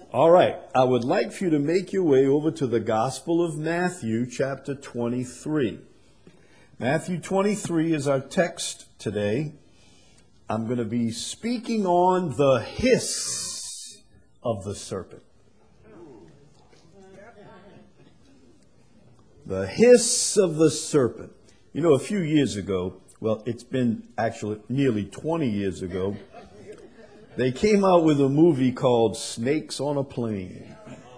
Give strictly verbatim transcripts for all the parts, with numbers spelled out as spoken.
All right, I would like for you to make your way over to the Gospel of Matthew, chapter twenty-three. Matthew twenty-three is our text today. I'm going to be speaking on the hiss of the serpent. The hiss of the serpent. You know, a few years ago, well, it's been actually nearly twenty years ago, they came out with a movie called Snakes on a Plane.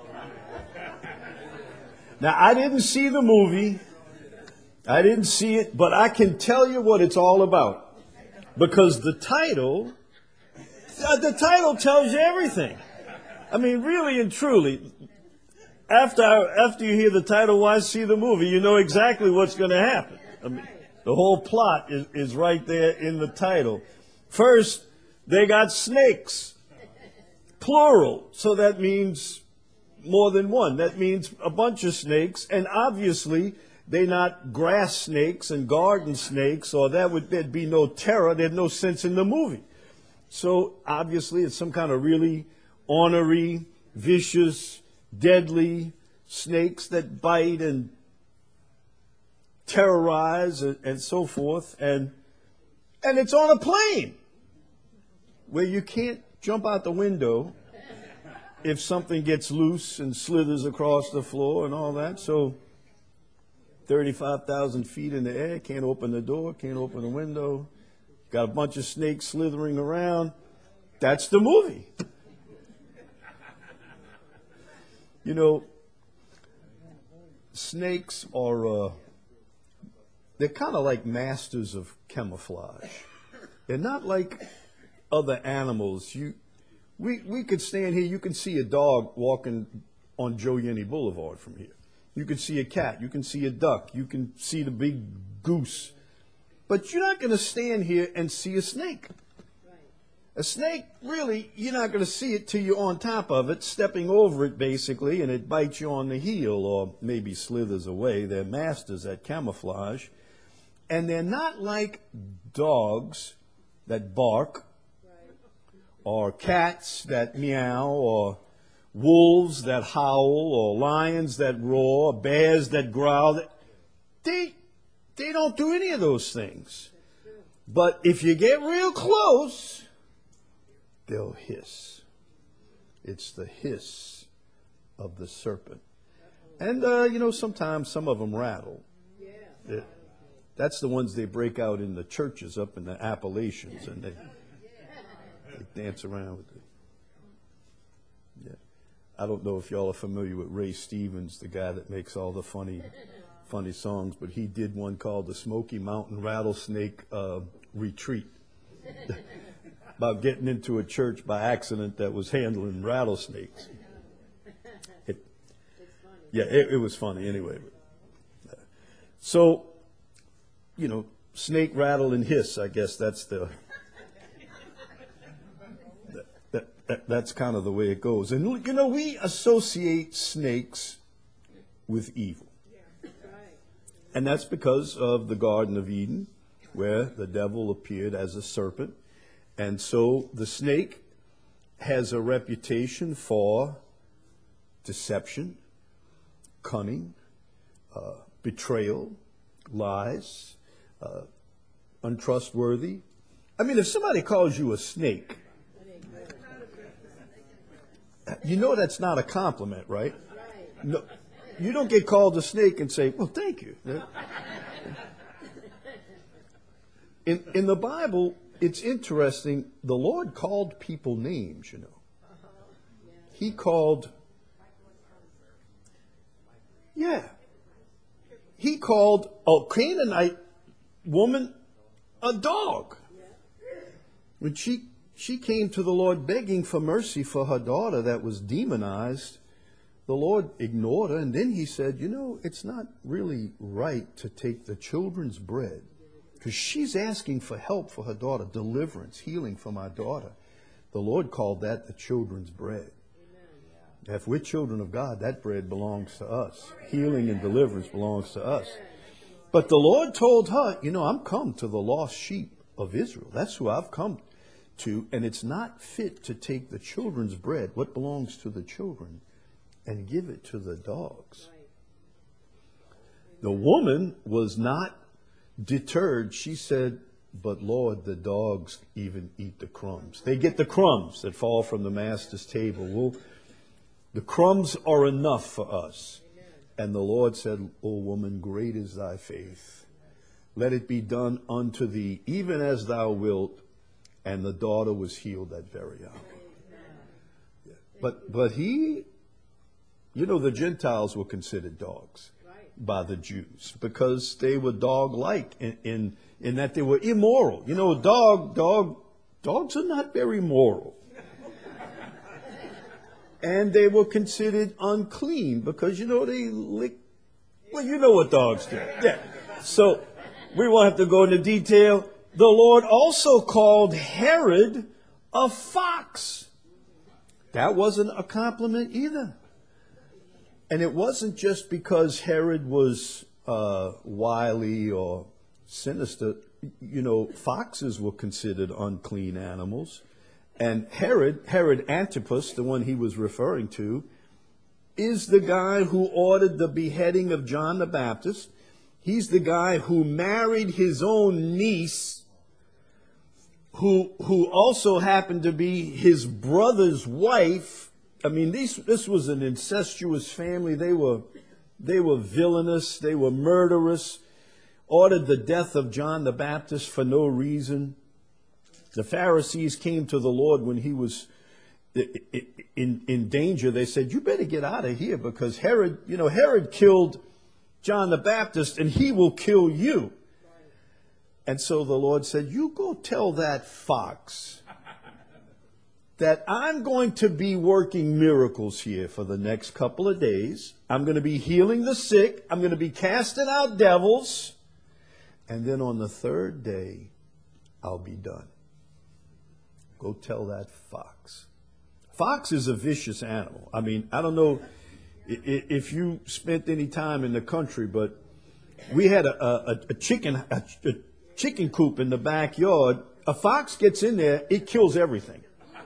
Now, I didn't see the movie. I didn't see it, but I can tell you what it's all about. Because the title, uh, the title tells you everything. I mean, really and truly, after, after you hear the title, why see the movie? You know exactly what's going to happen. I mean, the whole plot is, is right there in the title. First, they got snakes, plural, so that means more than one. That means a bunch of snakes, and obviously they're not grass snakes and garden snakes, or that would there'd be no terror. There's no sense in the movie. So obviously it's some kind of really ornery, vicious, deadly snakes that bite and terrorize and, and so forth, and and it's on a plane, where you can't jump out the window if something gets loose and slithers across the floor and all that. So thirty-five thousand feet in the air, can't open the door, can't open the window. Got a bunch of snakes slithering around. That's the movie. You know, snakes are, uh, they're kind of like masters of camouflage. They're not like other animals. You, we, we could stand here. You can see a dog walking on Joe Yenny Boulevard from here. You can see a cat. You can see a duck. You can see the big goose. But you're not going to stand here and see a snake. A snake, really, you're not going to see it till you're on top of it, stepping over it basically, and it bites you on the heel or maybe slithers away. They're masters at camouflage. And they're not like dogs that bark, or cats that meow, or wolves that howl, or lions that roar, bears that growl. They, they don't do any of those things. But if you get real close, they'll hiss. It's the hiss of the serpent. And, uh, you know, sometimes some of them rattle. It, that's the ones they break out in the churches up in the Appalachians, and they... They dance around with it. Yeah. I don't know if y'all are familiar with Ray Stevens, the guy that makes all the funny, funny songs, but he did one called the Smoky Mountain Rattlesnake uh, Retreat, about getting into a church by accident that was handling rattlesnakes. It, yeah, it, it was funny anyway. So, you know, snake rattle and hiss. I guess that's the. That, that's kind of the way it goes. And, you know, we associate snakes with evil. And that's because of the Garden of Eden, where the devil appeared as a serpent. And so the snake has a reputation for deception, cunning, uh, betrayal, lies, uh, untrustworthy. I mean, if somebody calls you a snake, you know that's not a compliment, right? No, you don't get called a snake and say, well, thank you. In, in the Bible, it's interesting. The Lord called people names, you know. He called, yeah, he called a Canaanite woman a dog. When she She came to the Lord begging for mercy for her daughter that was demonized. The Lord ignored her, and then he said, you know, it's not really right to take the children's bread, because she's asking for help for her daughter, deliverance, healing for my daughter. The Lord called that the children's bread. Amen. If we're children of God, that bread belongs to us. Healing and deliverance belongs to us. But the Lord told her, you know, I'm come to the lost sheep of Israel. That's who I've come to. to, and it's not fit to take the children's bread, what belongs to the children, and give it to the dogs. The woman was not deterred. She said, but Lord, the dogs even eat the crumbs. They get the crumbs that fall from the master's table. Well, the crumbs are enough for us. And the Lord said, O woman, great is thy faith. Let it be done unto thee, even as thou wilt. And the daughter was healed that very hour. Yeah. But, but he, you know, the Gentiles were considered dogs by the Jews because they were dog-like in, in, in that they were immoral. You know, dog, dog, dogs are not very moral. And they were considered unclean because, you know, they lick, well, you know what dogs do. Yeah. So we won't have to go into detail. The Lord also called Herod a fox. That wasn't a compliment either. And it wasn't just because Herod was uh, wily or sinister. You know, foxes were considered unclean animals. And Herod, Herod Antipas, the one he was referring to, is the guy who ordered the beheading of John the Baptist. He's the guy who married his own niece, who who also happened to be his brother's wife. I mean, these, this was an incestuous family. They were they were villainous. They were murderous. Ordered the death of John the Baptist for no reason. The Pharisees came to the Lord when he was in, in danger. They said, you better get out of here because Herod, you know, Herod killed John the Baptist and he will kill you. And so the Lord said, you go tell that fox that I'm going to be working miracles here for the next couple of days. I'm going to be healing the sick. I'm going to be casting out devils. And then on the third day, I'll be done. Go tell that fox. Fox is a vicious animal. I mean, I don't know if you spent any time in the country, but we had a, a, a chicken a, a chicken coop in the backyard. A fox gets in there, it kills everything.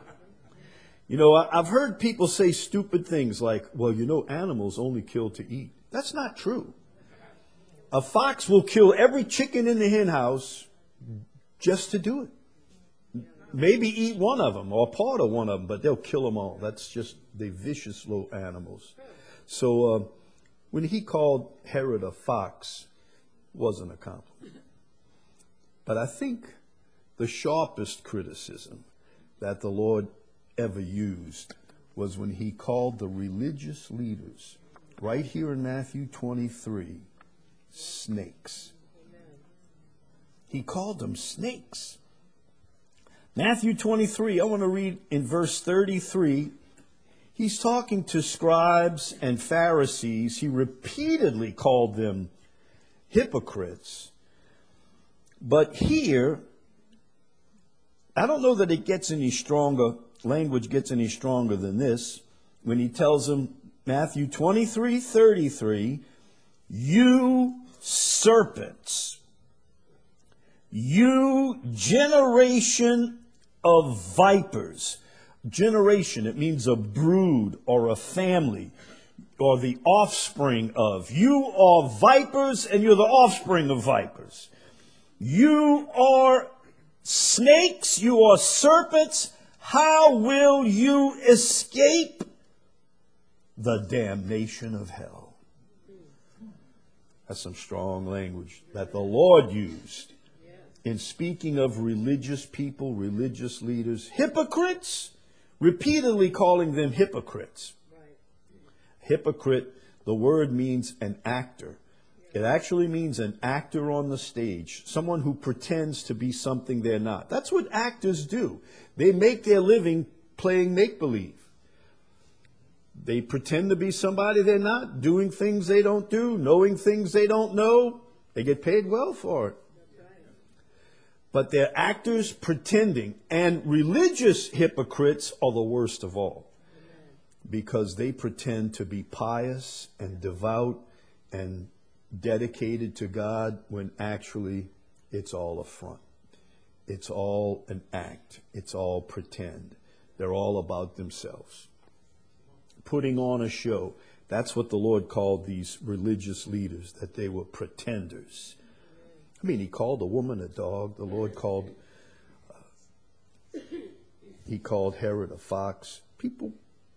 You know, I've heard people say stupid things like, well, you know, animals only kill to eat. That's not true. A fox will kill every chicken in the hen house just to do it. Maybe eat one of them or part of one of them, but they'll kill them all. That's just the vicious little animals. So uh, when he called Herod a fox, wasn't a compliment. But I think the sharpest criticism that the Lord ever used was when he called the religious leaders, right here in Matthew twenty-three, snakes. He called them snakes. Matthew twenty-three, I want to read in verse thirty-three. He's talking to scribes and Pharisees. He repeatedly called them hypocrites. But here, I don't know that it gets any stronger, language gets any stronger than this, when he tells them, Matthew twenty-three thirty-three, you serpents, you generation of vipers. Generation, it means a brood or a family or the offspring of. You are vipers and you're the offspring of vipers. You are snakes, you are serpents. How will you escape the damnation of hell? That's some strong language that the Lord used in speaking of religious people, religious leaders, hypocrites, repeatedly calling them hypocrites. Right. Hypocrite, the word means an actor. It actually means an actor on the stage, someone who pretends to be something they're not. That's what actors do. They make their living playing make-believe. They pretend to be somebody they're not, doing things they don't do, knowing things they don't know. They get paid well for it. But they're actors pretending. And religious hypocrites are the worst of all. Because they pretend to be pious and devout and dedicated to God when actually it's all a front. It's all an act. It's all pretend. They're all about themselves. Putting on a show. That's what the Lord called these religious leaders, that they were pretenders. I mean, he called a woman a dog. The Lord called, uh, he called Herod a fox. People,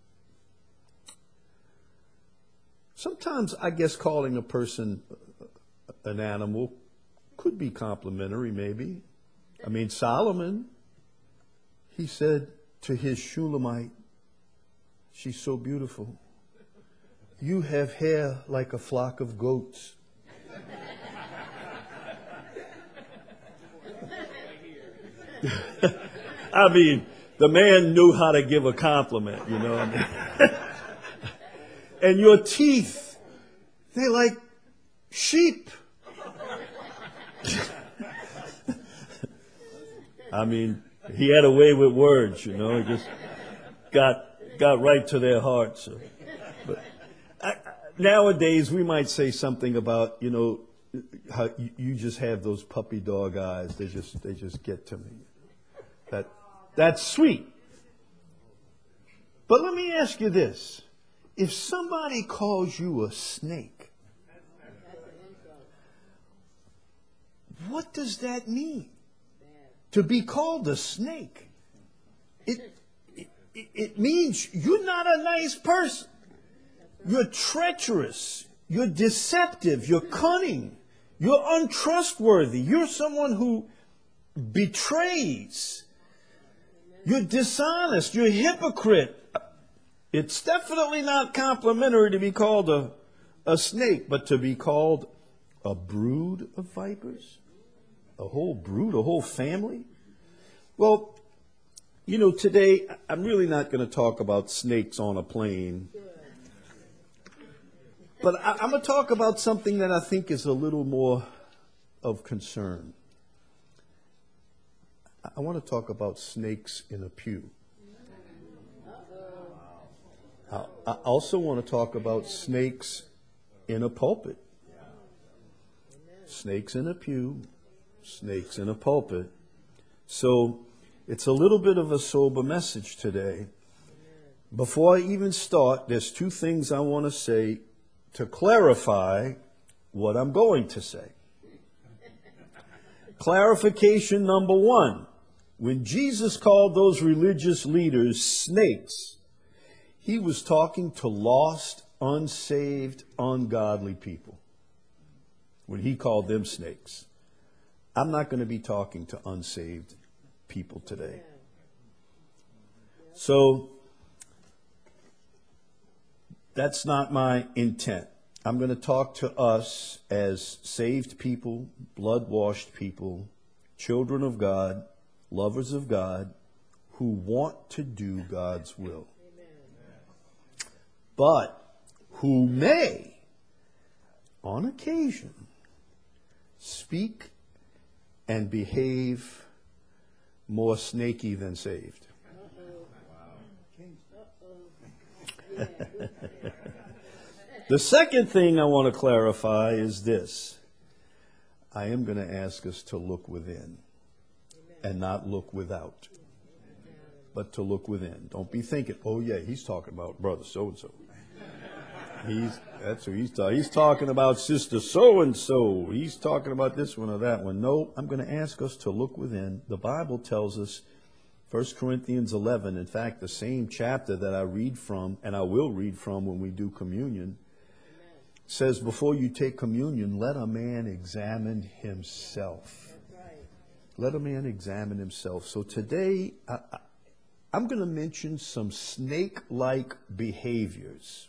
sometimes I guess calling a person an animal could be complimentary, maybe. I mean, Solomon, he said to his Shulamite, she's so beautiful. You have hair like a flock of goats. I mean, the man knew how to give a compliment, you know. I mean. And your teeth, they're like sheep. I mean, he had a way with words, you know. He just got got right to their hearts. So. But I, nowadays, we might say something about, you know, how you, you just have those puppy dog eyes. They just they just get to me. That that's sweet. But let me ask you this: if somebody calls you a snake, what does that mean? To be called a snake, it, it, it means you're not a nice person. You're treacherous. You're deceptive. You're cunning. You're untrustworthy. You're someone who betrays. You're dishonest. You're a hypocrite. It's definitely not complimentary to be called a, a snake, but to be called a brood of vipers. A whole brood, a whole family? Well, you know, today I'm really not going to talk about snakes on a plane. But I, I'm going to talk about something that I think is a little more of concern. I want to talk about snakes in a pew. I, I also want to talk about snakes in a pulpit. Snakes in a pew. Snakes in a pulpit. So it's a little bit of a sober message today. Before I even start, there's two things I want to say to clarify what I'm going to say. Clarification number one. When Jesus called those religious leaders snakes, he was talking to lost, unsaved, ungodly people. When he called them snakes. I'm not going to be talking to unsaved people today. So that's not my intent. I'm going to talk to us as saved people, blood-washed people, children of God, lovers of God, who want to do God's will. But who may, on occasion, speak and behave more snaky than saved. The second thing I want to clarify is this. I am going to ask us to look within and not look without, but to look within. Don't be thinking, oh yeah, he's talking about brother so-and-so. He's that's who he's talking. He's talking about sister so and so. He's talking about this one or that one. No, I'm going to ask us to look within. The Bible tells us, First Corinthians eleven, in fact, the same chapter that I read from, and I will read from when we do communion, says before you take communion, let a man examine himself. Let a man examine himself. So today, I, I, I'm going to mention some snake-like behaviors.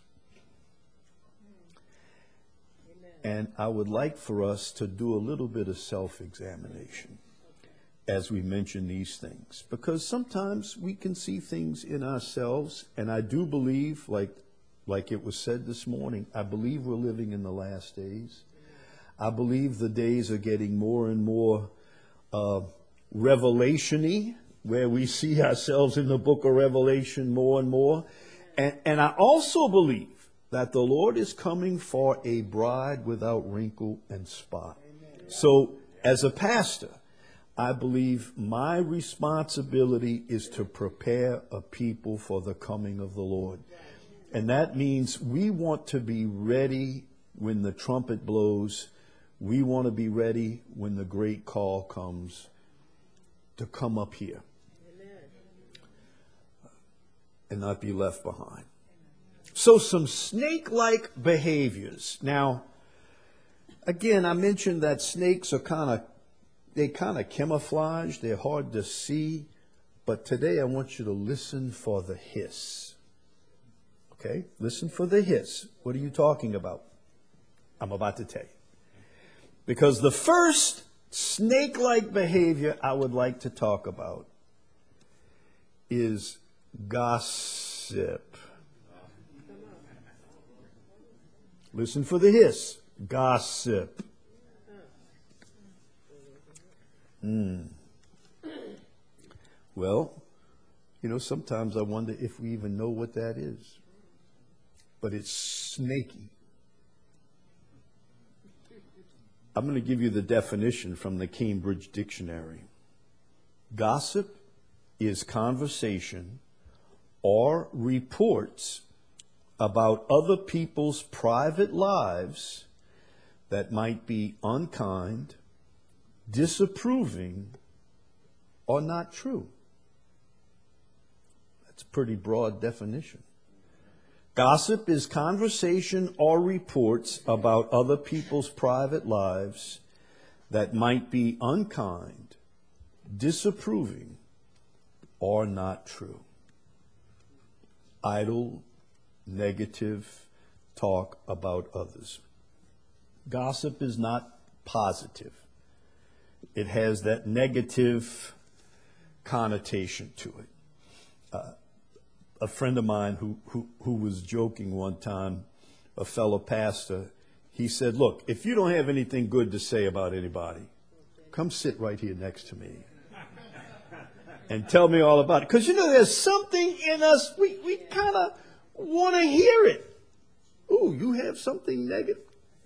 And I would like for us to do a little bit of self-examination as we mention these things. Because sometimes we can see things in ourselves, and I do believe, like, like it was said this morning, I believe we're living in the last days. I believe the days are getting more and more uh, revelation-y, where we see ourselves in the book of Revelation more and more. And, and I also believe that the Lord is coming for a bride without wrinkle and spot. Amen. So, as a pastor, I believe my responsibility is to prepare a people for the coming of the Lord. And that means we want to be ready when the trumpet blows. We want to be ready when the great call comes to come up here. Amen. And not be left behind. So some snake-like behaviors. Now, again, I mentioned that snakes are kind of, they kind of camouflage. They're hard to see. But today I want you to listen for the hiss. Okay? Listen for the hiss. What are you talking about? I'm about to tell you. Because the first snake-like behavior I would like to talk about is gossip. Listen for the hiss. Gossip. Mm. Well, you know, sometimes I wonder if we even know what that is. But it's snaky. I'm going to give you the definition from the Cambridge Dictionary. Gossip is conversation or reports about other people's private lives that might be unkind, disapproving, or not true. That's a pretty broad definition. Gossip is conversation or reports about other people's private lives that might be unkind, disapproving, or not true. Idle, negative talk about others. Gossip is not positive. It has that negative connotation to it. Uh, a friend of mine who, who, who was joking one time, a fellow pastor, he said, look, if you don't have anything good to say about anybody, come sit right here next to me and tell me all about it. Because, you know, there's something in us, we, we kind of want to hear it. Ooh, you have something negative?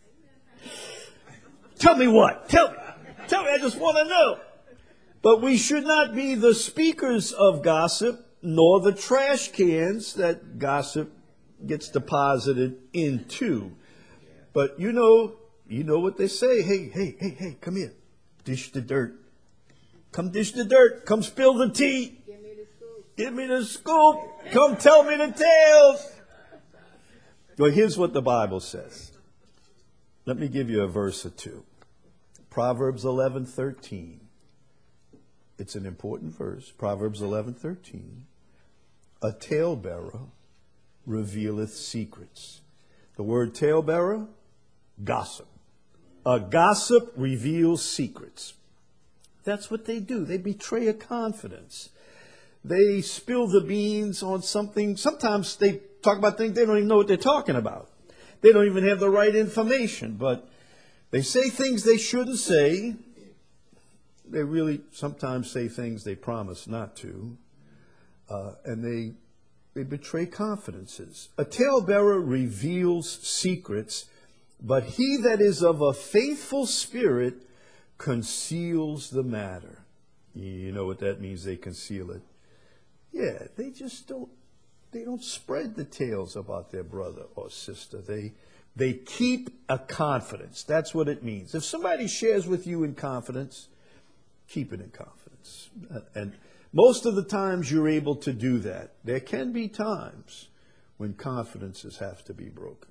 Tell me what? Tell me. Tell me, I just want to know. But we should not be the speakers of gossip, nor the trash cans that gossip gets deposited into. But you know, you know what they say. Hey, hey, hey, hey, come here. Dish the dirt. Come dish the dirt. Come spill the tea. Give me the scoop. Give me the scoop. Come tell me the tales. Well, here's what the Bible says. Let me give you a verse or two. Proverbs eleven thirteen. It's an important verse. Proverbs eleven thirteen. A talebearer revealeth secrets. The word talebearer, gossip. A gossip reveals secrets. That's what they do. They betray a confidence. They spill the beans on something. Sometimes they talk about things they don't even know what they're talking about. They don't even have the right information, but they say things they shouldn't say. They really sometimes say things they promise not to. Uh, and they they betray confidences. A talebearer reveals secrets, but he that is of a faithful spirit conceals the matter. You know what that means, they conceal it. Yeah, they just don't, they don't spread the tales about their brother or sister. They They keep a confidence. That's what it means. If somebody shares with you in confidence, keep it in confidence. And most of the times you're able to do that. There can be times when confidences have to be broken.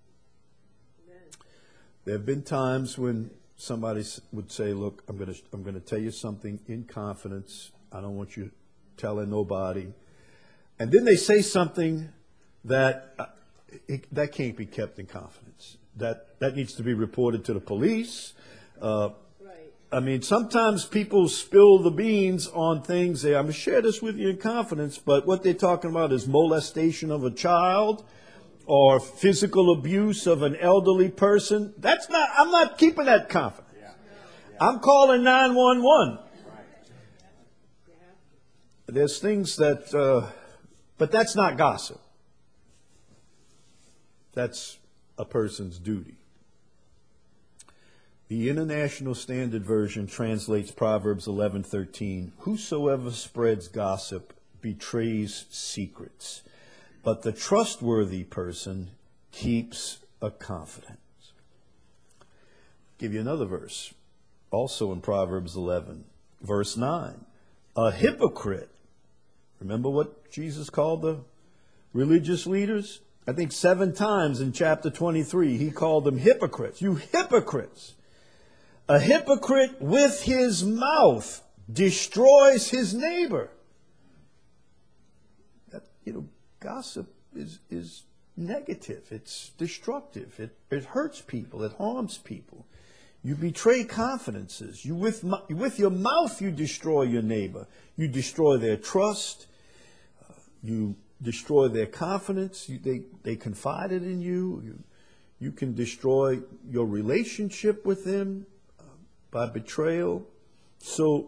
Amen. There have been times when somebody would say, look, I'm going to I'm going to tell you something in confidence. I don't want you telling nobody. And then they say something that uh, it, that can't be kept in confidence. That that needs to be reported to the police. Uh, right. I mean, sometimes people spill the beans on things. They, I'm going to share this with you in confidence, but what they're talking about is molestation of a child or physical abuse of an elderly person. That's not. I'm not keeping that confidence. Yeah. Yeah. I'm calling nine one one. There's things that, uh, but that's not gossip. That's a person's duty. The International Standard Version translates Proverbs eleven thirteen. Whosoever spreads gossip betrays secrets, but the trustworthy person keeps a confidence. Give you another verse, also in Proverbs eleven, verse nine. A hypocrite. Remember what Jesus called the religious leaders? I think seven times in chapter twenty-three, he called them hypocrites. You hypocrites. A hypocrite with his mouth destroys his neighbor. That, you know, gossip is, is negative. It's destructive. It, it hurts people. It harms people. You betray confidences. You with, with your mouth, you destroy your neighbor. You destroy their trust. Uh, you destroy their confidence. You, they, they confided in you. you. You can destroy your relationship with them uh, by betrayal. So,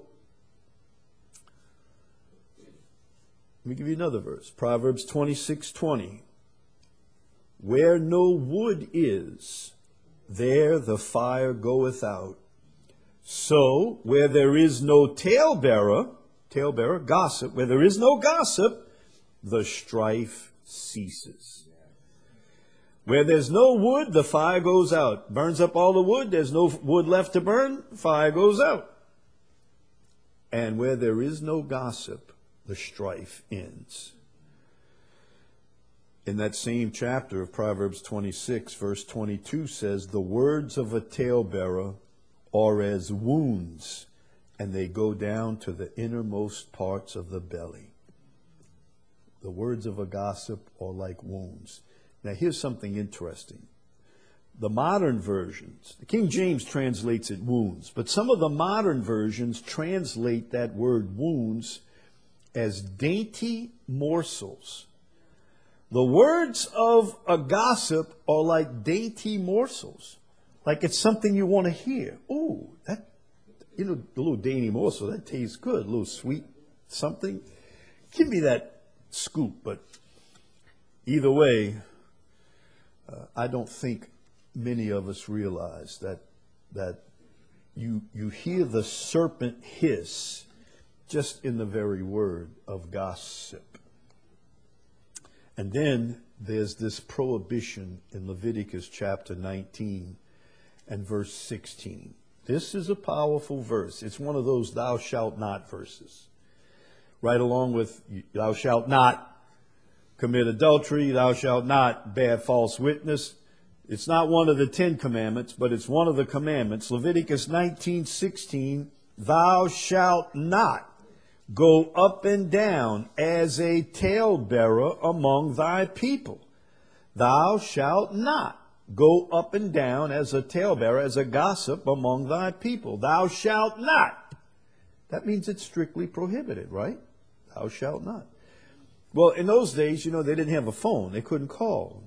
let me give you another verse. Proverbs twenty-six twenty. Where no wood is, there the fire goeth out. So, where there is no talebearer, talebearer, gossip, where there is no gossip, the strife ceases. Where there's no wood, the fire goes out. Burns up all the wood, there's no wood left to burn, fire goes out. And where there is no gossip, the strife ends. In that same chapter of Proverbs twenty-six, verse twenty-two says, the words of a talebearer are as wounds, and they go down to the innermost parts of the belly. The words of a gossip are like wounds. Now here's something interesting. The modern versions, the King James translates it wounds, but some of the modern versions translate that word wounds as dainty morsels. The words of a gossip are like dainty morsels. Like it's something you want to hear. Ooh, that, you know, the little dainty morsel, that tastes good. A little sweet something. Give me that scoop. But either way, uh, I don't think many of us realize that that you you hear the serpent hiss just in the very word of gossip. And then there's this prohibition in Leviticus chapter nineteen and verse sixteen. This is a powerful verse. It's one of those thou shalt not verses. Right along with thou shalt not commit adultery, thou shalt not bear false witness. It's not one of the Ten Commandments, but it's one of the commandments. Leviticus nineteen sixteen, thou shalt not go up and down as a talebearer among thy people. Thou shalt not go up and down as a talebearer, as a gossip among thy people. Thou shalt not. That means it's strictly prohibited, right? Thou shalt not. Well, in those days, you know, they didn't have a phone. They couldn't call.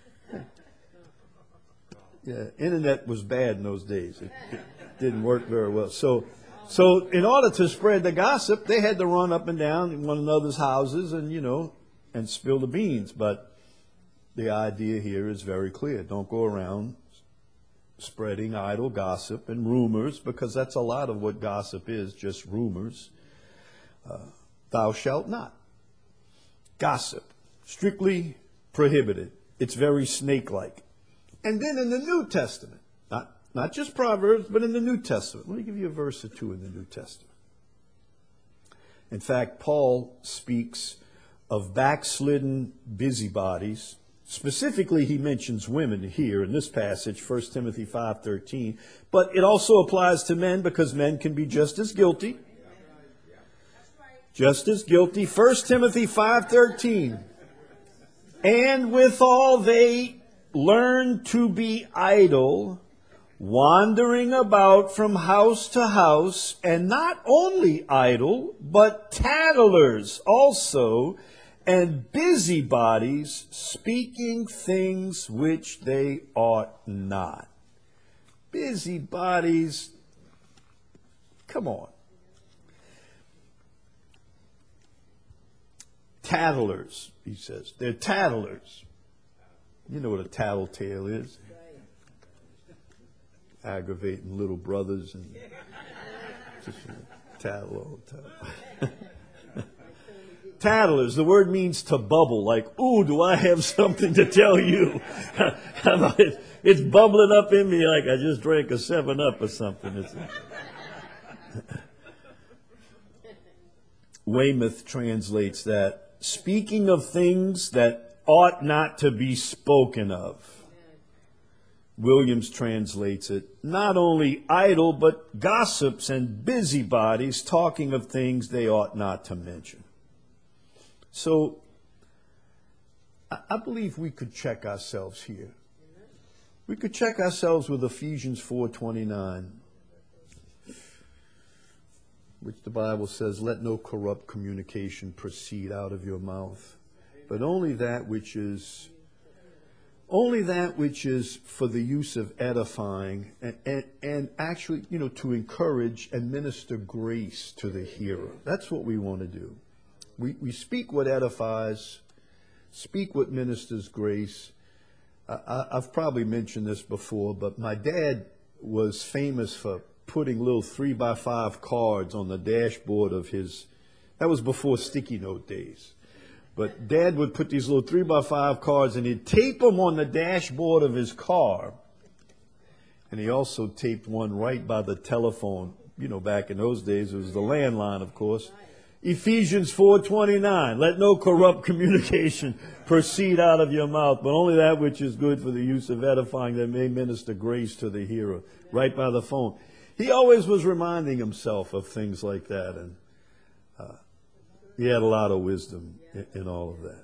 Yeah, internet was bad in those days. It, it didn't work very well. So, so in order to spread the gossip, they had to run up and down in one another's houses and, you know, and spill the beans. But the idea here is very clear. Don't go around spreading idle gossip and rumors, because that's a lot of what gossip is, just rumors. Uh, thou shalt not. Gossip, strictly prohibited. It's very snake-like. And then in the New Testament, not, not just Proverbs, but in the New Testament. Let me give you a verse or two in the New Testament. In fact, Paul speaks of backslidden busybodies. Specifically, he mentions women here in this passage, First Timothy five thirteen. But it also applies to men, because men can be just as guilty. Just as guilty. First Timothy five thirteen. And withal they learn to be idle, wandering about from house to house, and not only idle, but tattlers also, and busybodies, speaking things which they ought not. Busybodies, come on. Tattlers, he says. They're tattlers. You know what a tattletale is. aggravating little brothers and just tattle all the time. Tattlers, the word means to bubble, like, ooh, do I have something to tell you? It's bubbling up in me like I just drank a seven up or something. It's Weymouth translates that, speaking of things that ought not to be spoken of. Williams translates it, not only idle, but gossips and busybodies talking of things they ought not to mention. So, I believe we could check ourselves here. We could check ourselves with Ephesians four twenty-nine, which the Bible says, let no corrupt communication proceed out of your mouth, but only that which is only that which is for the use of edifying and, and, and actually, you know, to encourage and minister grace to the hearer. That's what we want to do. We, we speak what edifies, speak what ministers grace. I, I've probably mentioned this before, but my dad was famous for putting little three by five cards on the dashboard of his, that was before sticky note days. But Dad would put these little three by five cards and he'd tape them on the dashboard of his car. And he also taped one right by the telephone. You know, back in those days, it was the landline, of course. Ephesians four twenty-nine, let no corrupt communication proceed out of your mouth, but only that which is good for the use of edifying, that may minister grace to the hearer, right by the phone. He always was reminding himself of things like that, and uh, he had a lot of wisdom in, in all of that.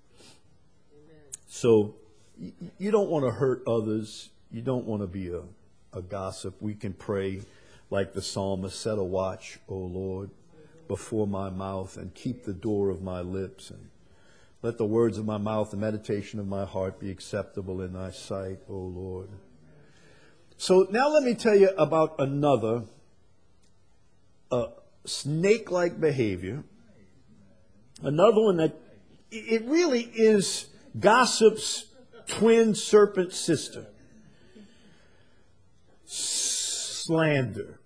So y- you don't want to hurt others. You don't want to be a, a gossip. We can pray like the psalmist, set a watch, O Lord, before my mouth, and keep the door of my lips, and let the words of my mouth, the meditation of my heart be acceptable in thy sight, O Lord. So now let me tell you about another uh, snake-like behavior. Another one that it really is gossip's twin serpent sister. Slander.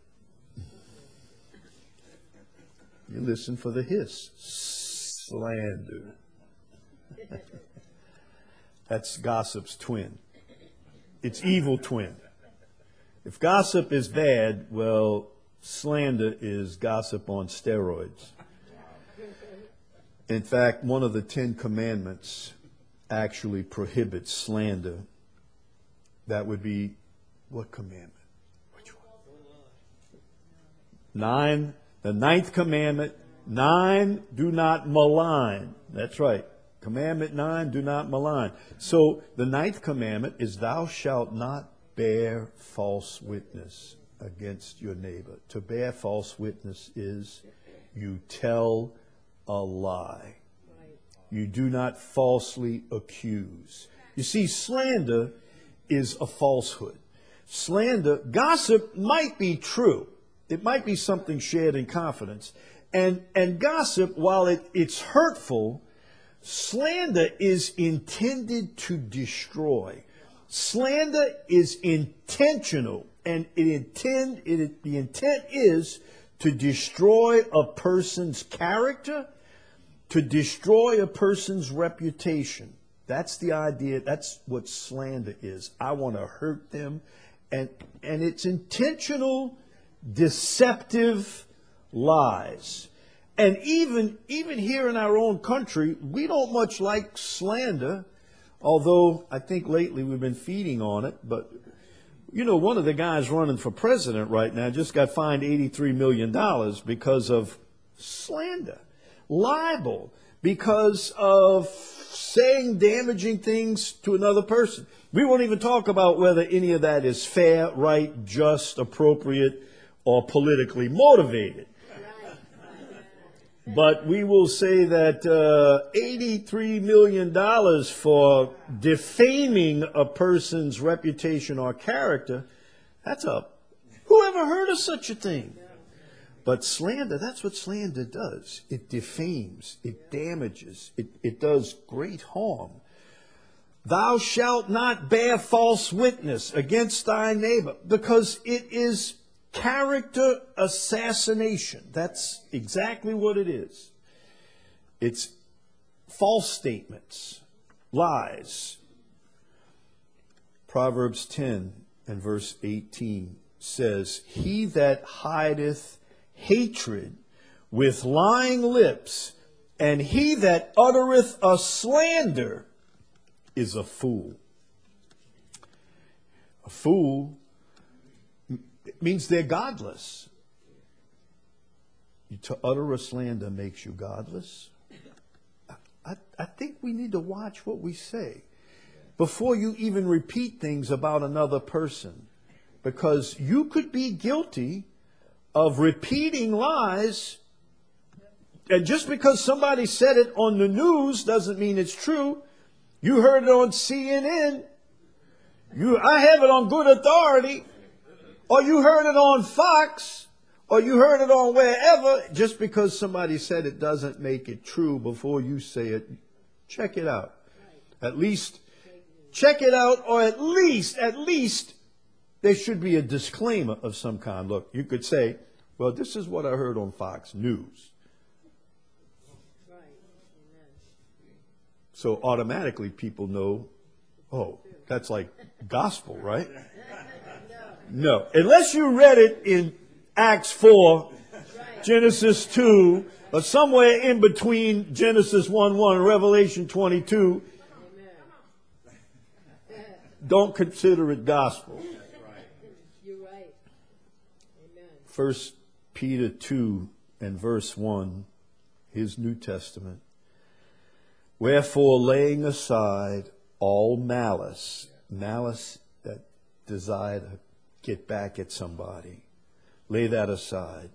You listen for the hiss. Slander. That's gossip's twin. It's evil twin. If gossip is bad, well, slander is gossip on steroids. In fact, one of the Ten Commandments actually prohibits slander. That would be, what commandment? Which one? Nine. The ninth commandment, nine, do not malign. That's right. Commandment nine, do not malign. So the ninth commandment is, thou shalt not bear false witness against your neighbor. To bear false witness is you tell a lie. You do not falsely accuse. You see, slander is a falsehood. Slander, gossip might be true. It might be something shared in confidence. And, and gossip, while it, it's hurtful, slander is intended to destroy. Slander is intentional, and it intend, it, the intent is to destroy a person's character, to destroy a person's reputation. That's the idea. That's what slander is. I want to hurt them. And, and it's intentional, deceptive lies. And even, even here in our own country, we don't much like slander, although I think lately we've been feeding on it. But, you know, one of the guys running for president right now just got fined eighty-three million dollars because of slander, libel, because of saying damaging things to another person. We won't even talk about whether any of that is fair, right, just, appropriate, or politically motivated. But we will say that uh, eighty-three million dollars for defaming a person's reputation or character, that's a, who ever heard of such a thing? But slander, that's what slander does. It defames, it damages, it, it does great harm. Thou shalt not bear false witness against thy neighbor, because it is character assassination. That's exactly what it is. It's false statements, lies. Proverbs ten and verse eighteen says, He that hideth hatred with lying lips, and he that uttereth a slander is a fool. A fool means they're godless. To utter a slander makes you godless. I, I think we need to watch what we say before you even repeat things about another person, because you could be guilty of repeating lies, and just because somebody said it on the news doesn't mean it's true. You heard it on C N N. You, I have it on good authority. Or you heard it on Fox. Or you heard it on wherever. Just because somebody said it doesn't make it true before you say it. Check it out. At least check it out, or at least, at least there should be a disclaimer of some kind. Look, you could say, well, this is what I heard on Fox News. So automatically people know, oh, that's like gospel, right? No. Unless you read it in Acts four, Genesis two, or somewhere in between Genesis one one and Revelation twenty-two, don't consider it gospel. You're right. Amen. First Peter two and verse one, his New Testament. Wherefore, laying aside all malice, malice, that desire to get back at somebody, lay that aside.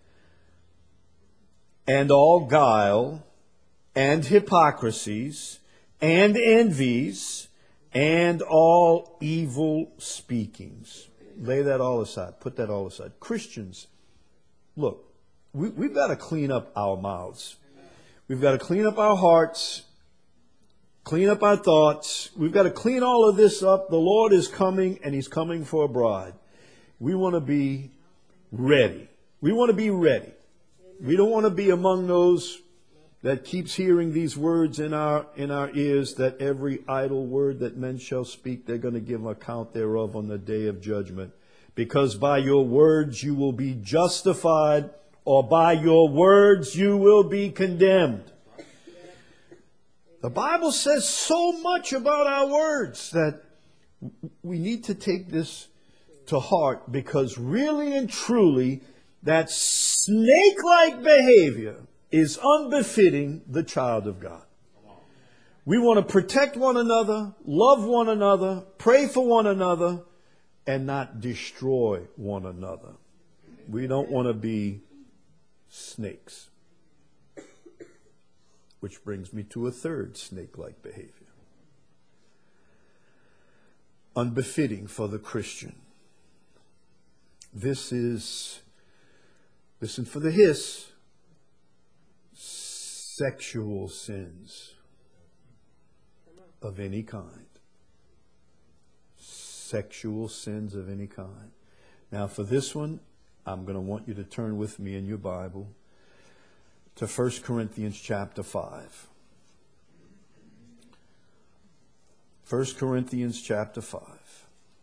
And all guile, and hypocrisies, and envies, and all evil speakings. Lay that all aside. Put that all aside. Christians, look, we, we've got to clean up our mouths. We've got to clean up our hearts. Clean up our thoughts. We've got to clean all of this up. The Lord is coming, and He's coming for a bride. We want to be ready. We want to be ready. We don't want to be among those that keeps hearing these words in our in our ears, that every idle word that men shall speak, they're going to give account thereof on the day of judgment. Because by your words you will be justified, or by your words you will be condemned. The Bible says so much about our words that we need to take this to heart, because really and truly that snake-like behavior is unbefitting the child of God. We want to protect one another, love one another, pray for one another, and not destroy one another. We don't want to be snakes. Which brings me to a third snake-like behavior. Unbefitting for the Christian. This is, listen for the hiss, sexual sins of any kind. Sexual sins of any kind. Now for this one, I'm going to want you to turn with me in your Bible to First Corinthians chapter five. First Corinthians chapter five.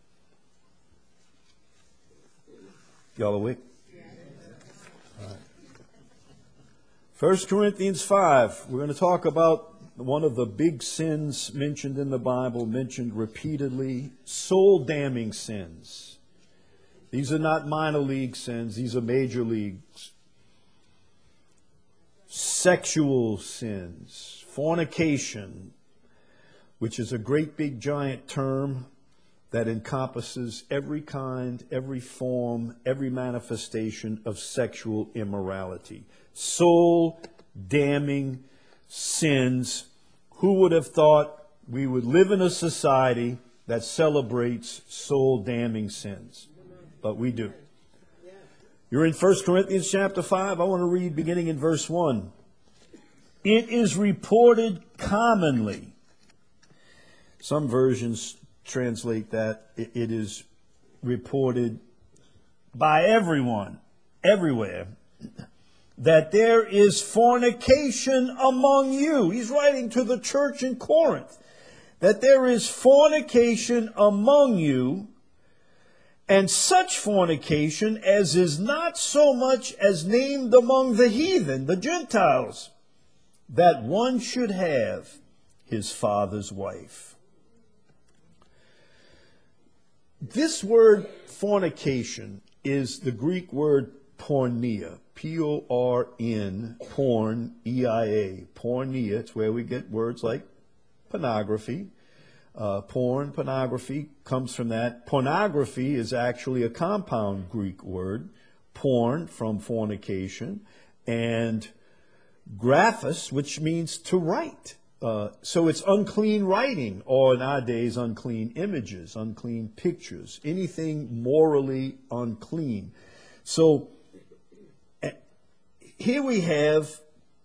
Y'all awake? All right. First Corinthians five. We're going to talk about one of the big sins mentioned in the Bible, mentioned repeatedly, soul-damning sins. These are not minor league sins. These are major leagues. Sexual sins, fornication, which is a great big giant term that encompasses every kind, every form, every manifestation of sexual immorality. Soul-damning sins. Who would have thought we would live in a society that celebrates soul-damning sins? But we do. You're in First Corinthians chapter five. I want to read beginning in verse one. It is reported commonly, Some versions translate that it, it is reported by everyone, everywhere, that there is fornication among you. He's writing to the church in Corinth, that there is fornication among you, and such fornication as is not so much as named among the heathen, the Gentiles, that one should have his father's wife. This word fornication is the Greek word porneia, P O R N, porn, E I A, porneia. It's where we get words like pornography. Uh, porn, pornography comes from that. Pornography is actually a compound Greek word. Porn from fornication, and graphos, which means to write. Uh, so it's unclean writing, or nowadays unclean images, unclean pictures, anything morally unclean. So uh, here we have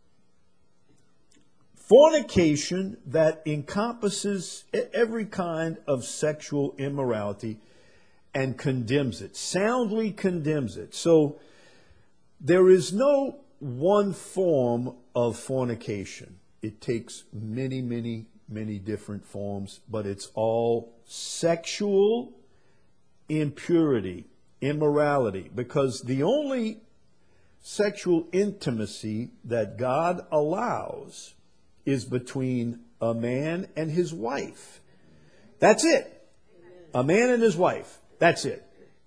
fornication that encompasses every kind of sexual immorality and condemns it, soundly condemns it. So there is no one form of fornication. It takes many, many, many different forms, but it's all sexual impurity, immorality, because the only sexual intimacy that God allows is between a man and his wife. That's it. A man and his wife. That's it.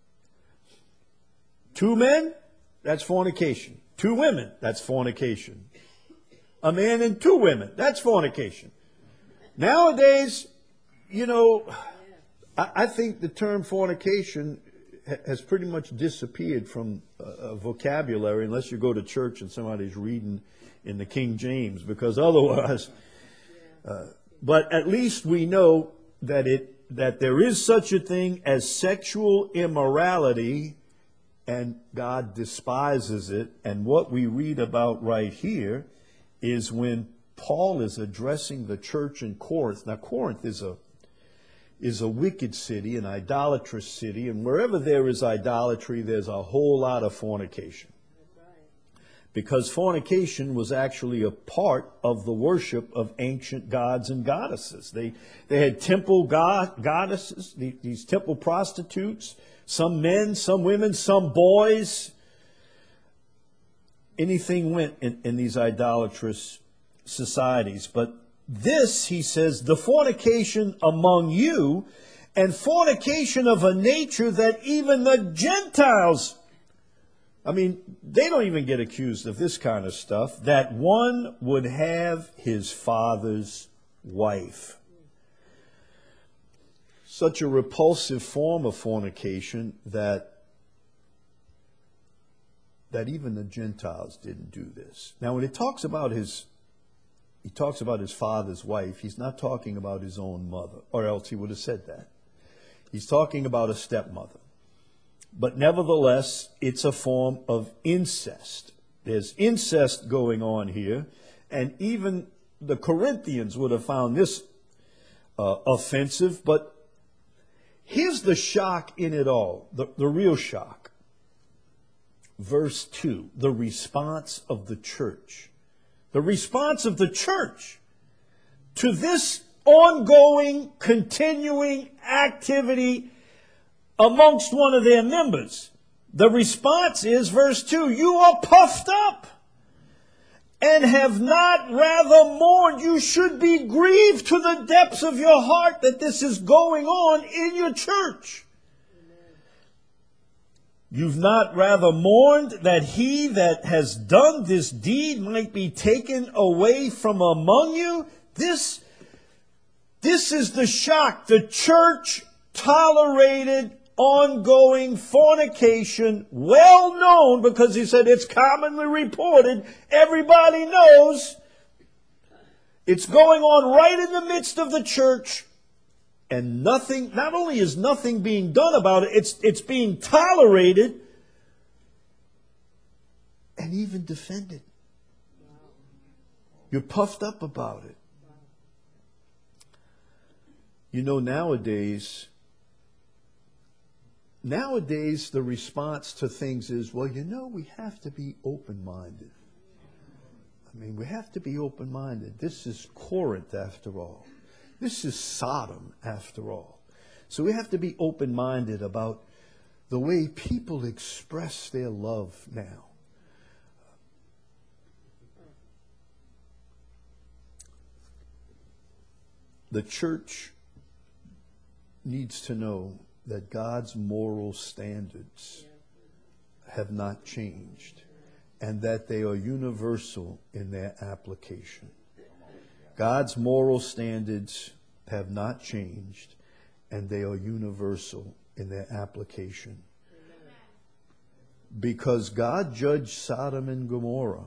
Two men, that's fornication. Two women, that's fornication. A man and two women, that's fornication. Nowadays, you know, I, I think the term fornication ha- has pretty much disappeared from uh, vocabulary, unless you go to church and somebody's reading in the King James, because otherwise, uh, but at least we know that it that there is such a thing as sexual immorality, and God despises it. And what we read about right here is when Paul is addressing the church in Corinth. Now, Corinth is a is a wicked city, an idolatrous city, and wherever there is idolatry, there's a whole lot of fornication. Because fornication was actually a part of the worship of ancient gods and goddesses. They they had temple god, goddesses, these, these temple prostitutes, some men, some women, some boys. Anything went in, in these idolatrous societies. But this, he says, the fornication among you, and fornication of a nature that even the Gentiles, I mean, they don't even get accused of this kind of stuff, that one would have his father's wife. Such a repulsive form of fornication that that even the Gentiles didn't do this. Now, when it talks about his, he talks about his father's wife, he's not talking about his own mother, or else he would have said that. He's talking about a stepmother. But nevertheless, it's a form of incest. There's incest going on here, and even the Corinthians would have found this uh, offensive. But here's the shock in it all, the, the real shock. Verse two, the response of the church. The response of the church to this ongoing, continuing activity amongst one of their members. The response is, verse two, you are puffed up and have not rather mourned. You should be grieved to the depths of your heart that this is going on in your church. You've not rather mourned that he that has done this deed might be taken away from among you? This, this is the shock. The church tolerated ongoing fornication, well known, because he said it's commonly reported. Everybody knows. It's going on right in the midst of the church. And nothing, not only is nothing being done about it, it's, it's being tolerated and even defended. You're puffed up about it. You know, nowadays, nowadays the response to things is, well, you know, we have to be open-minded. I mean, we have to be open-minded. This is Corinth, after all. This is Sodom, after all. So we have to be open-minded about the way people express their love now. The church needs to know that God's moral standards have not changed and that they are universal in their application. God's moral standards have not changed and they are universal in their application. Because God judged Sodom and Gomorrah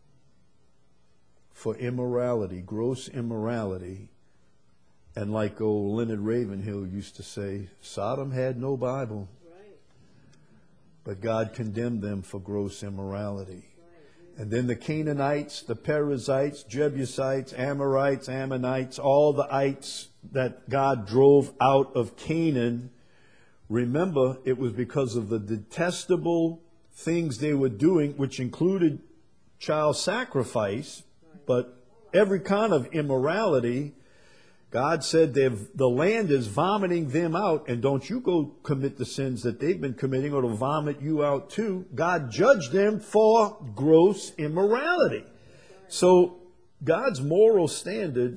for immorality, gross immorality. And like old Leonard Ravenhill used to say, Sodom had no Bible. Right. But God condemned them for gross immorality. Right. And then the Canaanites, the Perizzites, Jebusites, Amorites, Ammonites, all the ites that God drove out of Canaan, remember, it was because of the detestable things they were doing, which included child sacrifice, right. But every kind of immorality. God said the land is vomiting them out, and don't you go commit the sins that they've been committing or to vomit you out too. God judged them for gross immorality. So God's moral standard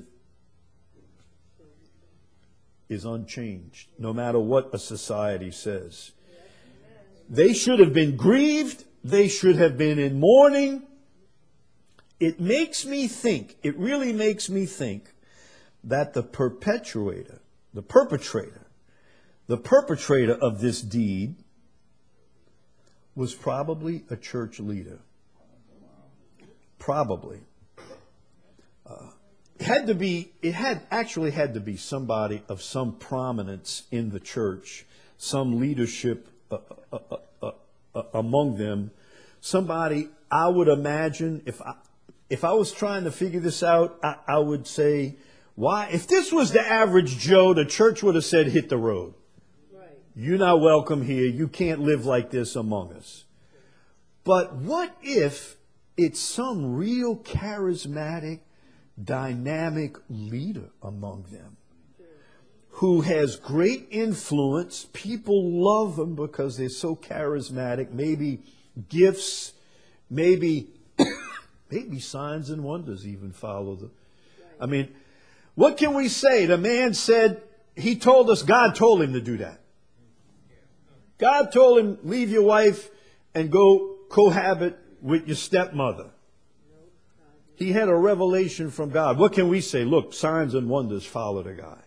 is unchanged, no matter what a society says. They should have been grieved. They should have been in mourning. It makes me think, it really makes me think, that the perpetrator, the perpetrator, the perpetrator of this deed was probably a church leader. Probably. Uh, it had to be, it had actually had to be somebody of some prominence in the church, some leadership uh, uh, uh, uh, uh, among them. Somebody, I would imagine, if I, if I was trying to figure this out, I, I would say, why? If this was the average Joe, the church would have said, hit the road. Right. You're not welcome here. You can't live like this among us. But what if it's some real charismatic, dynamic leader among them who has great influence? People love them because they're so charismatic. Maybe gifts, maybe, maybe signs and wonders even follow them. I mean, what can we say? The man said, he told us, God told him to do that. God told him, leave your wife and go cohabit with your stepmother. He had a revelation from God. What can we say? Look, signs and wonders follow the guy.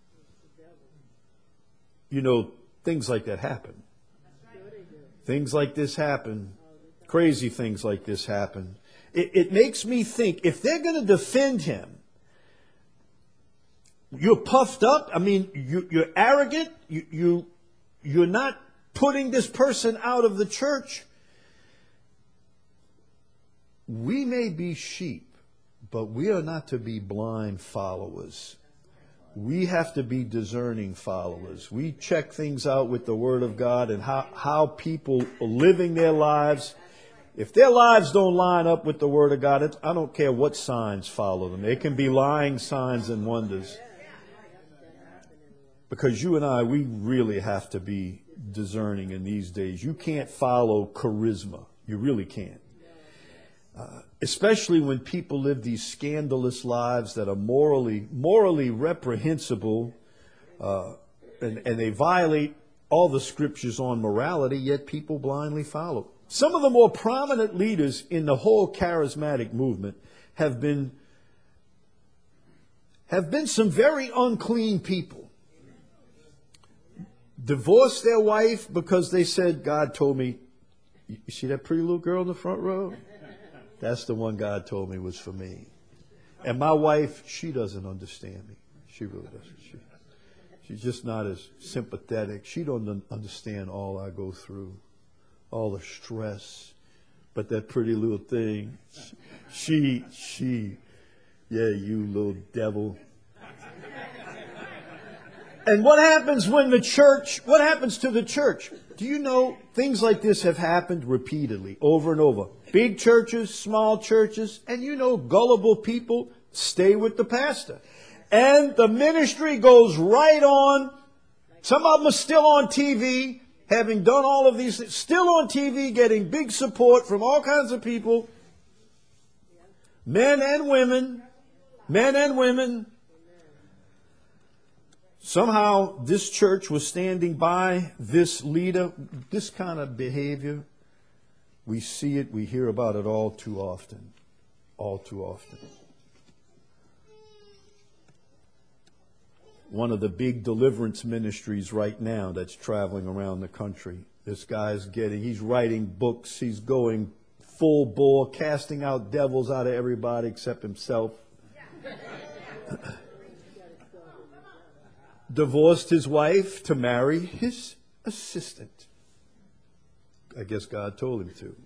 You know, things like that happen. Things like this happen. Crazy things like this happen. It, it makes me think, if they're going to defend him, you're puffed up. I mean, you, you're arrogant. You, you, you're not putting this person out of the church. We may be sheep, but we are not to be blind followers. We have to be discerning followers. We check things out with the Word of God and how, how people are living their lives. If their lives don't line up with the Word of God, it's, I don't care what signs follow them. They can be lying signs and wonders. Because you and I, we really have to be discerning in these days. You can't follow charisma. You really can't. Uh, especially when people live these scandalous lives that are morally morally reprehensible, uh, and, and they violate all the scriptures on morality, yet people blindly follow. Some of the more prominent leaders in the whole charismatic movement have been have been some very unclean people. Divorced their wife because they said, God told me, you see that pretty little girl in the front row? That's the one God told me was for me. And my wife, she doesn't understand me. She really doesn't. She, she's just not as sympathetic. She don't understand all I go through, all the stress. But that pretty little thing, she, she, yeah, you little devil. And what happens when the church, what happens to the church? Do you know things like this have happened repeatedly, over and over? Big churches, small churches, and you know gullible people stay with the pastor. And the ministry goes right on. Some of them are still on T V, having done all of these things, still on T V, getting big support from all kinds of people. Men and women, men and women. Somehow this church was standing by this leader, this kind of behavior. We see it, we hear about it all too often. All too often. One of the big deliverance ministries right now that's traveling around the country. This guy's getting, he's writing books, he's going full bore, casting out devils out of everybody except himself. Divorced his wife to marry his assistant. I guess God told him to.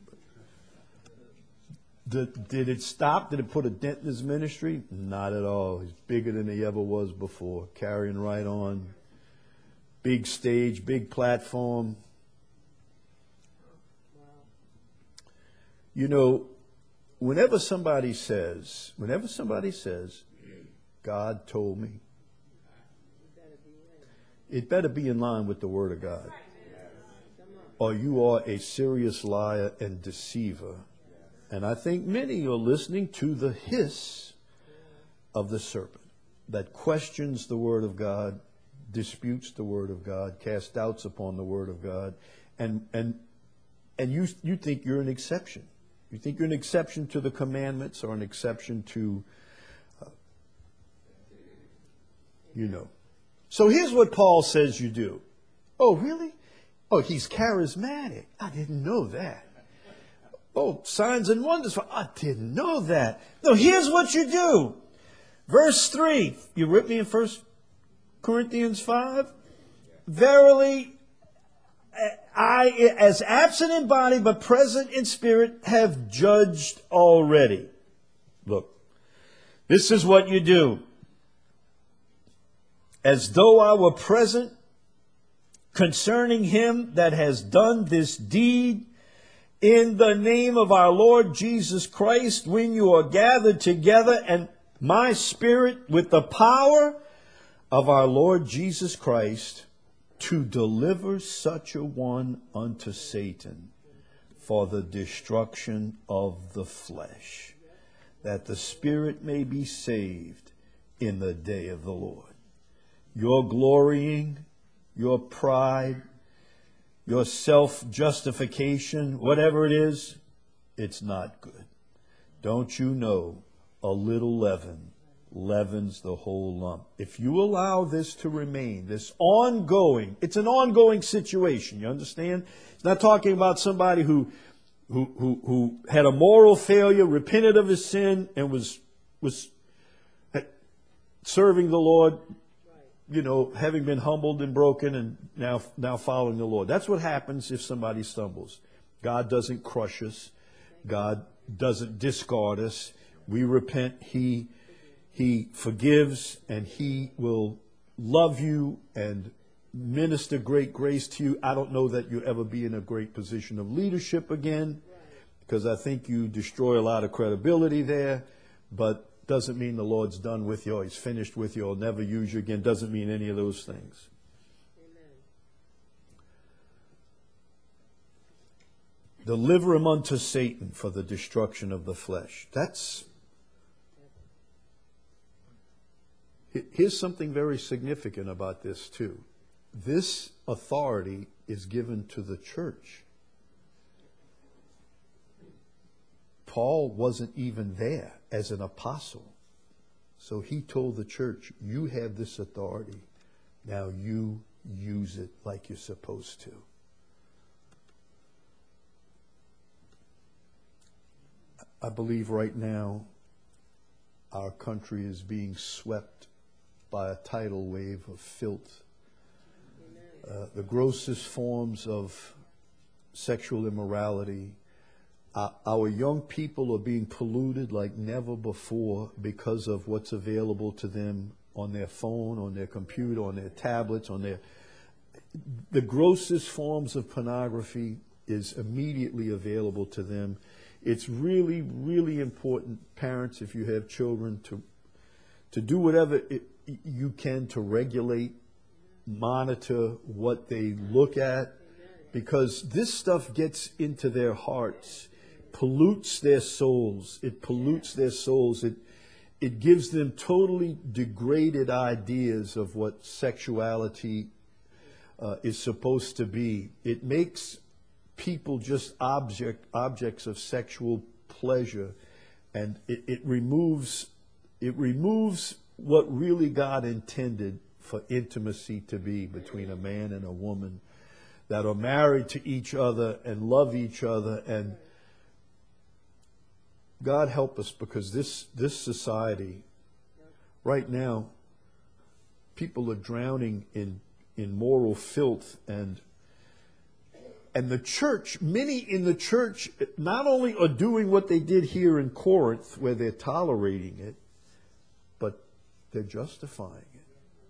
Did, did it stop? Did it put a dent in his ministry? Not at all. He's bigger than he ever was before. Carrying right on. Big stage, big platform. You know, whenever somebody says, whenever somebody says, God told me, it better be in line with the Word of God. Or you are a serious liar and deceiver. And I think many are listening to the hiss of the serpent that questions the Word of God, disputes the Word of God, casts doubts upon the Word of God, and and and you you think you're an exception. You think you're an exception to the commandments or an exception to, uh, you know. So here's what Paul says you do. Oh, really? Oh, he's charismatic. I didn't know that. Oh, signs and wonders. I didn't know that. No, here's what you do. Verse three. You with me in First Corinthians five? Verily, I, as absent in body but present in spirit, have judged already. Look, this is what you do. As though I were present concerning him that has done this deed, in the name of our Lord Jesus Christ, when you are gathered together, and my spirit with the power of our Lord Jesus Christ, to deliver such a one unto Satan for the destruction of the flesh, that the spirit may be saved in the day of the Lord. Your glorying, your pride, your self-justification, whatever it is, it's not good. Don't you know a little leaven leavens the whole lump? If you allow this to remain, this ongoing, it's an ongoing situation, you understand? It's not talking about somebody who who who, who had a moral failure, repented of his sin, and was was serving the Lord, you know, having been humbled and broken and now now following the Lord. That's what happens if somebody stumbles. God doesn't crush us. God doesn't discard us. We repent. He He forgives, and He will love you and minister great grace to you. I don't know that you'll ever be in a great position of leadership again, because I think you destroy a lot of credibility there, but doesn't mean the Lord's done with you or He's finished with you or never use you again. Doesn't mean any of those things. Amen. Deliver him unto Satan for the destruction of the flesh. That's... Here's something very significant about this too. This authority is given to the church. Paul wasn't even there as an apostle. So he told the church, you have this authority. Now you use it like you're supposed to. I believe right now our country is being swept by a tidal wave of filth. Uh, the grossest forms of sexual immorality. Uh, our young people are being polluted like never before because of what's available to them on their phone, on their computer, on their tablets, on their... The grossest forms of pornography is immediately available to them. It's really, really important, parents, if you have children, to to do whatever it, you can to regulate, monitor what they look at, because this stuff gets into their hearts, pollutes their souls. It pollutes their souls. It it gives them totally degraded ideas of what sexuality uh, is supposed to be. It makes people just object objects of sexual pleasure, and it, it removes it removes what really God intended for intimacy to be between a man and a woman that are married to each other and love each other. And God help us, because this this society right now, people are drowning in in moral filth, and And the church, many in the church, not only are doing what they did here in Corinth, where they're tolerating it, but they're justifying it.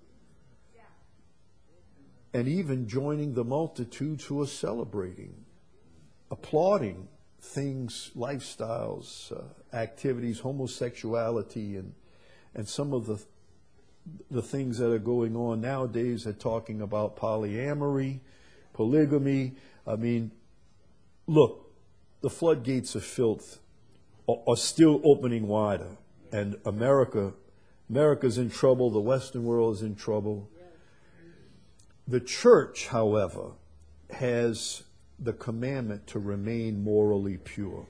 And even joining the multitudes who are celebrating, applauding things, lifestyles, uh, activities, homosexuality, and and some of the the things that are going on nowadays. Are talking about polyamory, polygamy. I mean, look, the floodgates of filth are, are still opening wider, and America, America's in trouble. The Western world is in trouble. The church, however, has the commandment to remain morally pure.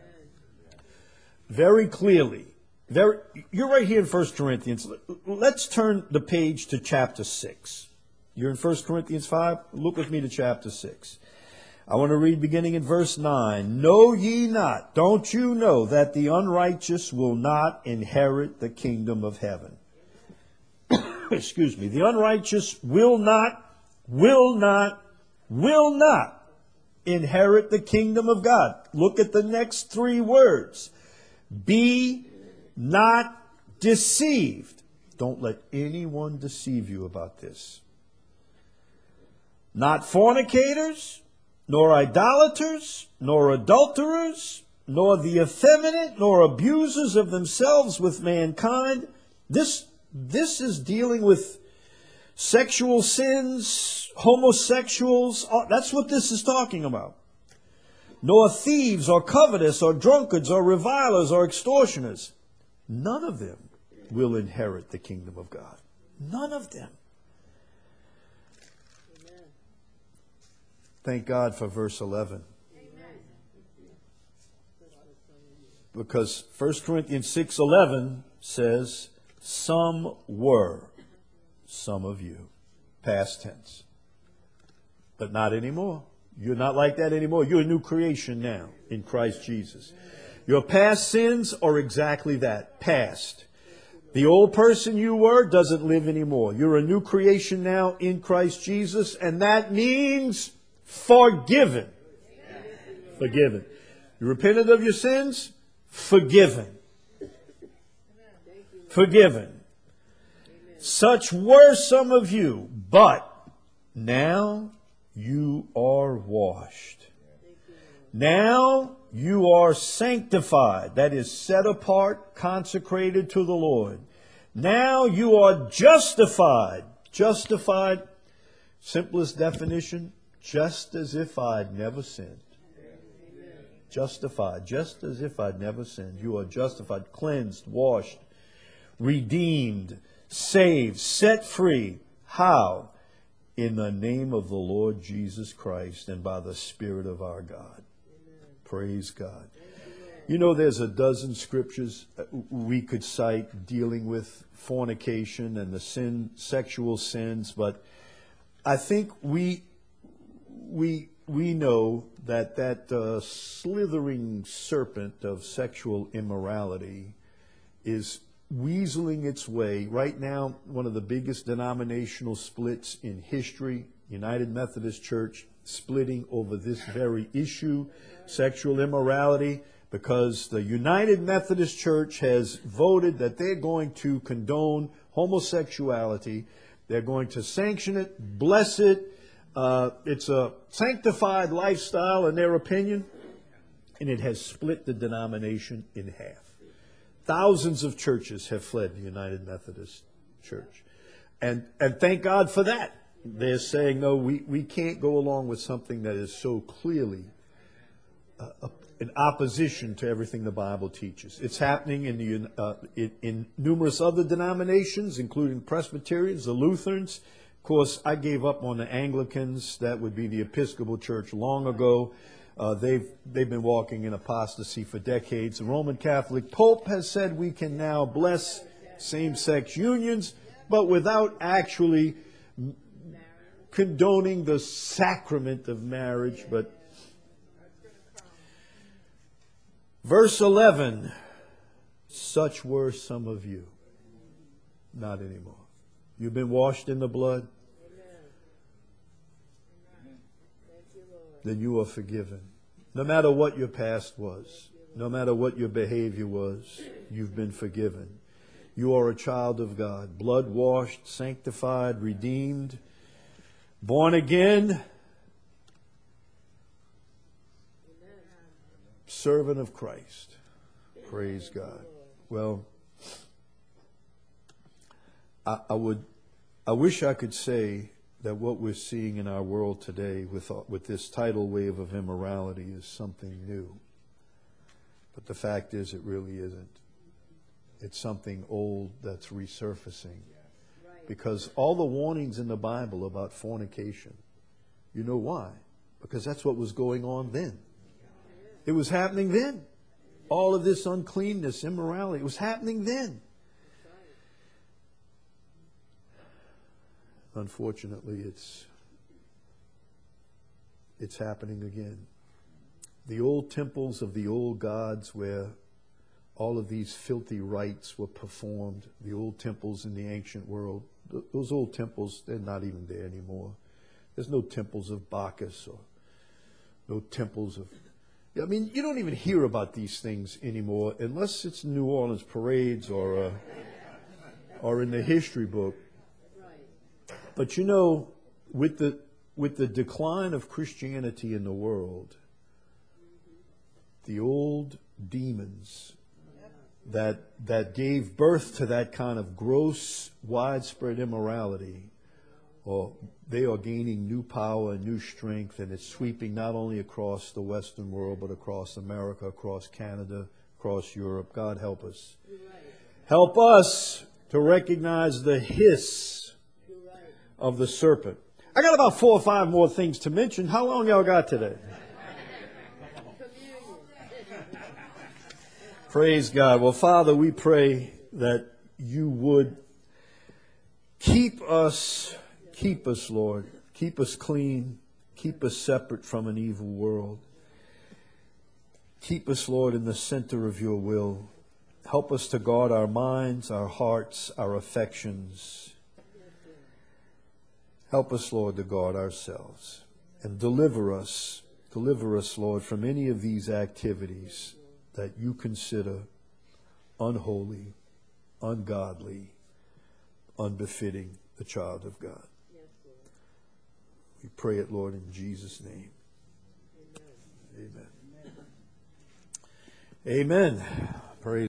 Very clearly, very. You're right here in First Corinthians. Let's turn the page to chapter six. You're in First Corinthians five. Look with me to chapter six. I want to read beginning in verse nine. Know ye not, don't you know, that the unrighteous will not inherit the kingdom of heaven? Excuse me. The unrighteous will not, will not, will not inherit the kingdom of God. Look at the next three words. Be not deceived. Don't let anyone deceive you about this. Not fornicators, nor idolaters, nor adulterers, nor the effeminate, nor abusers of themselves with mankind. This, this is dealing with sexual sins, homosexuals. That's what this is talking about. Nor thieves, or covetous, or drunkards, or revilers, or extortioners. None of them will inherit the kingdom of God. None of them. Thank God for verse eleven. Amen. Because First Corinthians six eleven says, some were, some of you. Past tense. But not anymore. You're not like that anymore. You're a new creation now in Christ Jesus. Your past sins are exactly that. Past. The old person you were doesn't live anymore. You're a new creation now in Christ Jesus, and that means forgiven. Forgiven. You repented of your sins? Forgiven. Forgiven. Such were some of you, but now you are washed. Now you are sanctified. That is, set apart, consecrated to the Lord. Now you are justified. Justified, simplest definition, just as if I'd never sinned. Amen. Justified, just as if I'd never sinned. You are justified, cleansed, washed, redeemed, saved, set free. How? In the name of the Lord Jesus Christ and by the Spirit of our God. Amen. Praise God. You know, there's a dozen scriptures we could cite dealing with fornication and the sin, sexual sins, but I think we we we know that that uh, slithering serpent of sexual immorality is weaseling its way. Right now, one of the biggest denominational splits in history, United Methodist Church, splitting over this very issue, sexual immorality. because the United Methodist Church has voted that they're going to condone homosexuality. They're going to sanction it, bless it. Uh, it's a sanctified lifestyle in their opinion, and it has split the denomination in half. Thousands of churches have fled the United Methodist Church. And, and thank God for that. They're saying, no, we, we can't go along with something that is so clearly uh, in opposition to everything the Bible teaches. It's happening in, the, uh, in, in numerous other denominations, including Presbyterians, the Lutherans. Of course, I gave up on the Anglicans. That would be the Episcopal Church long ago. Uh, they've, they've been walking in apostasy for decades. The Roman Catholic Pope has said we can now bless same-sex unions, but without actually condoning the sacrament of marriage. But verse eleven, such were some of you. Not anymore. You've been washed in the blood. Then you are forgiven. No matter what your past was, no matter what your behavior was, you've been forgiven. You are a child of God, blood washed, sanctified, redeemed, born again, servant of Christ. Praise God. Well, I, I would, I wish I could say that what we're seeing in our world today with, with this tidal wave of immorality is something new. But the fact is, it really isn't. It's something old that's resurfacing. Because all the warnings in the Bible about fornication, you know why? Because that's what was going on then. It was happening then. All of this uncleanness, immorality, it was happening then. Unfortunately, it's it's happening again. The old temples of the old gods where all of these filthy rites were performed, the old temples in the ancient world, th- those old temples, they're not even there anymore. There's no temples of Bacchus or no temples of... I mean, you don't even hear about these things anymore unless it's New Orleans parades or, uh, or in the history book. But you know, with the with the decline of Christianity in the world, the old demons that that gave birth to that kind of gross, widespread immorality, or they are gaining new power and new strength, and it's sweeping not only across the Western world, but across America, across Canada, across Europe. God help us. Help us to recognize the hiss of the serpent. I got about four or five more things to mention. How long y'all got today? Praise God. Well, Father, we pray that you would keep us, keep us, Lord. Keep us clean. Keep us separate from an evil world. Keep us, Lord, in the center of your will. Help us to guard our minds, our hearts, our affections. Help us, Lord, to guard ourselves. And deliver us, deliver us, Lord, from any of these activities that you consider unholy, ungodly, unbefitting the child of God. We pray it, Lord, in Jesus' name. Amen. Amen. Amen.